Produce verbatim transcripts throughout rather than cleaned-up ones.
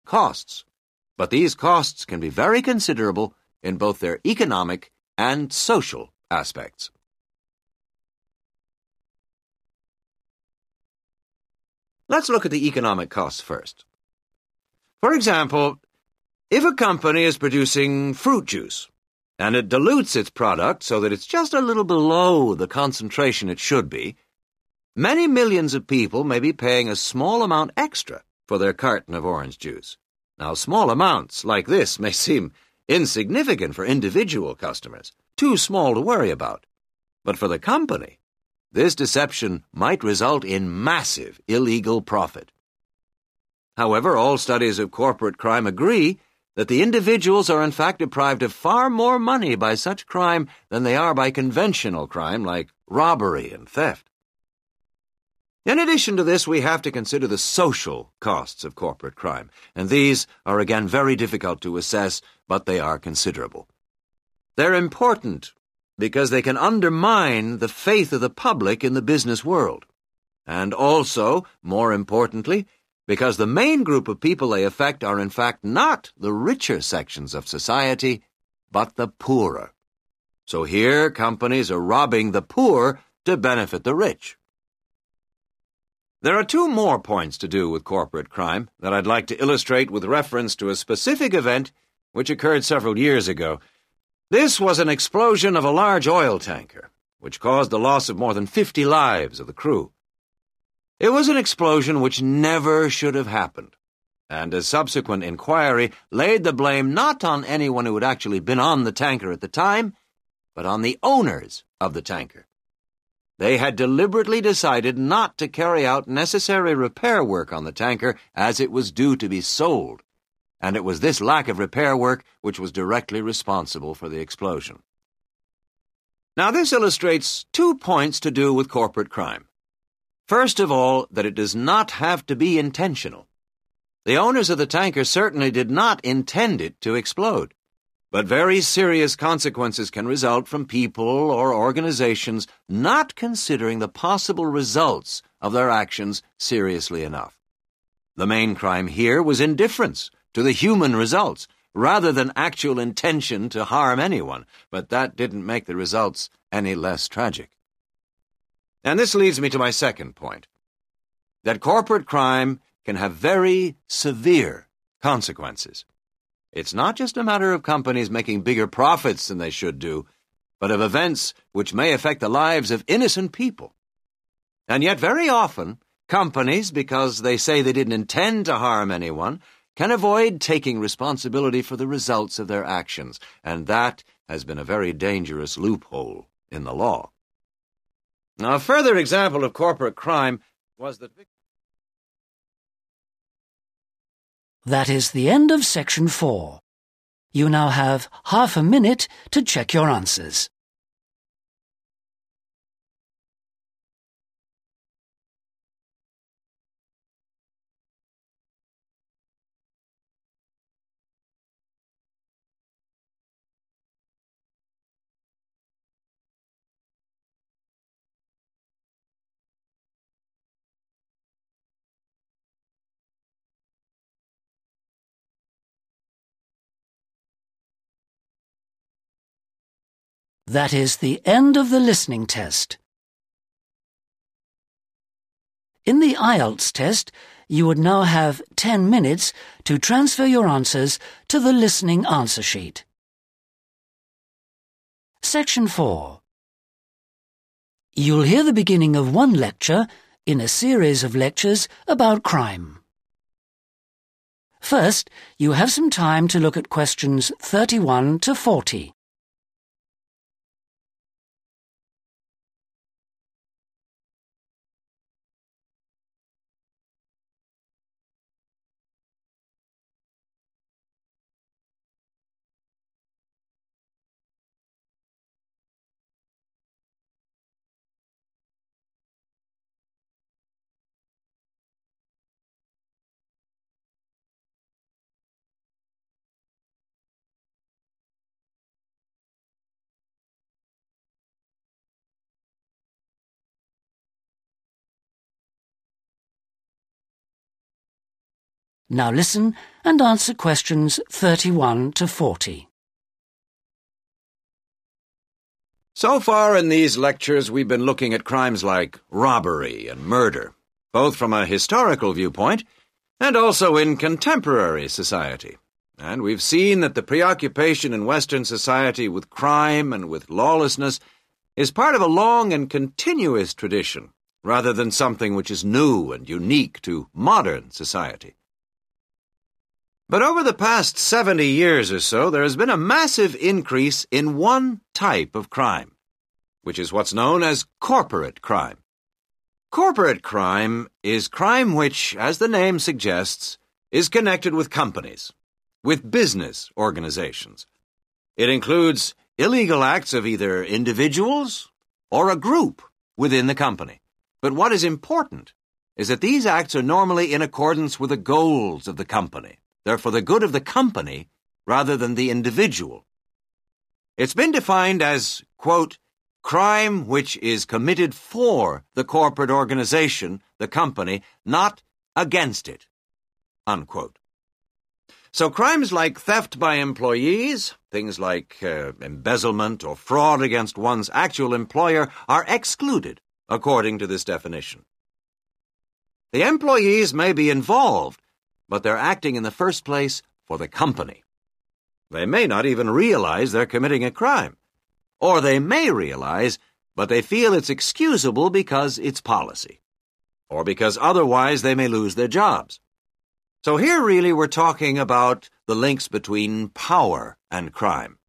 costs, but these costs can be very considerable in both their economic and social aspects. Let's look at the economic costs first. For example, if a company is producing fruit juice, and it dilutes its product so that it's just a little below the concentration it should be, many millions of people may be paying a small amount extra for their carton of orange juice. Now, small amounts like this may seem insignificant for individual customers, too small to worry about. But for the company, this deception might result in massive illegal profit. However, all studies of corporate crime agree that the individuals are in fact deprived of far more money by such crime than they are by conventional crime like robbery and theft. In addition to this, we have to consider the social costs of corporate crime, and these are again very difficult to assess, but they are considerable. They're important because they can undermine the faith of the public in the business world, and also, more importantly, because the main group of people they affect are in fact not the richer sections of society, but the poorer. So here, companies are robbing the poor to benefit the rich. There are two more points to do with corporate crime that I'd like to illustrate with reference to a specific event which occurred several years ago. This was an explosion of a large oil tanker, which caused the loss of more than fifty lives of the crew. It was an explosion which never should have happened, and a subsequent inquiry laid the blame not on anyone who had actually been on the tanker at the time, but on the owners of the tanker. They had deliberately decided not to carry out necessary repair work on the tanker as it was due to be sold, and it was this lack of repair work which was directly responsible for the explosion. Now, this illustrates two points to do with corporate crime. First of all, that it does not have to be intentional. The owners of the tanker certainly did not intend it to explode, but very serious consequences can result from people or organizations not considering the possible results of their actions seriously enough. The main crime here was indifference to the human results, rather than actual intention to harm anyone, but that didn't make the results any less tragic. And this leads me to my second point, that corporate crime can have very severe consequences. It's not just a matter of companies making bigger profits than they should do, but of events which may affect the lives of innocent people. And yet very often, companies, because they say they didn't intend to harm anyone, can avoid taking responsibility for the results of their actions, and that has been a very dangerous loophole in the law. Now, a further example of corporate crime was that... That is the end of section four. You now have half a minute to check your answers. That is the end of the listening test. In the I E L T S test, you would now have ten minutes to transfer your answers to the listening answer sheet. Section four. You'll hear the beginning of one lecture in a series of lectures about crime. First, you have some time to look at questions thirty-one to forty. Now listen and answer questions thirty-one to forty. So far in these lectures, we've been looking at crimes like robbery and murder, both from a historical viewpoint and also in contemporary society. And we've seen that the preoccupation in Western society with crime and with lawlessness is part of a long and continuous tradition, rather than something which is new and unique to modern society. But over the past seventy years or so, there has been a massive increase in one type of crime, which is what's known as corporate crime. Corporate crime is crime which, as the name suggests, is connected with companies, with business organizations. It includes illegal acts of either individuals or a group within the company. But what is important is that these acts are normally in accordance with the goals of the company. They're for the good of the company rather than the individual. It's been defined as, quote, crime which is committed for the corporate organization, the company, not against it, unquote. So crimes like theft by employees, things like uh, embezzlement or fraud against one's actual employer are excluded according to this definition. The employees may be involved, but they're acting in the first place for the company. They may not even realize they're committing a crime. Or they may realize, but they feel it's excusable because it's policy. Or because otherwise they may lose their jobs. So here really we're talking about the links between power and crime.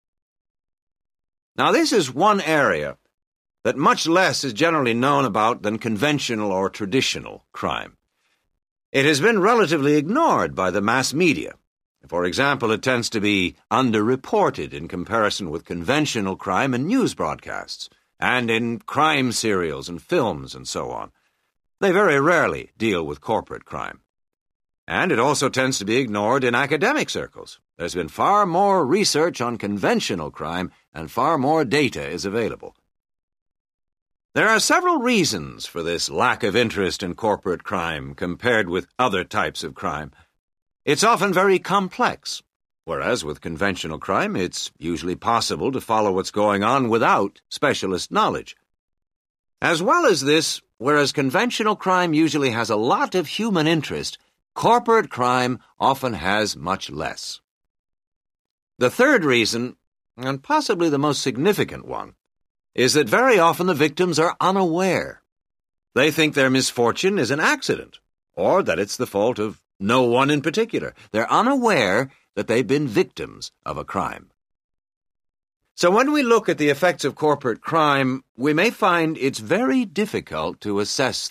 Now this is one area that much less is generally known about than conventional or traditional crime. It has been relatively ignored by the mass media. For example, it tends to be underreported in comparison with conventional crime in news broadcasts, and in crime serials and films and so on. They very rarely deal with corporate crime. And it also tends to be ignored in academic circles. There's been far more research on conventional crime, and far more data is available. There are several reasons for this lack of interest in corporate crime compared with other types of crime. It's often very complex, whereas with conventional crime, it's usually possible to follow what's going on without specialist knowledge. As well as this, whereas conventional crime usually has a lot of human interest, corporate crime often has much less. The third reason, and possibly the most significant one, is that very often the victims are unaware. They think their misfortune is an accident, or that it's the fault of no one in particular. They're unaware that they've been victims of a crime. So when we look at the effects of corporate crime, we may find it's very difficult to assess